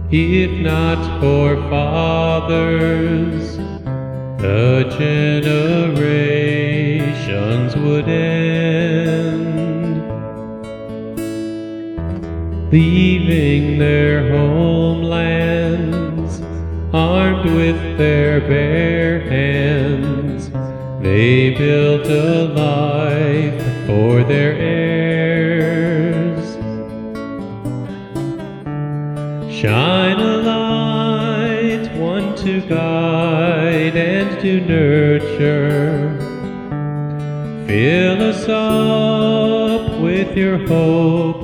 If not for fathers, the generations would end, leaving their homelands, armed with their bare hands. They built a life for their heirs. Shine a light, one to guide and to nurture. Fill us up with your hope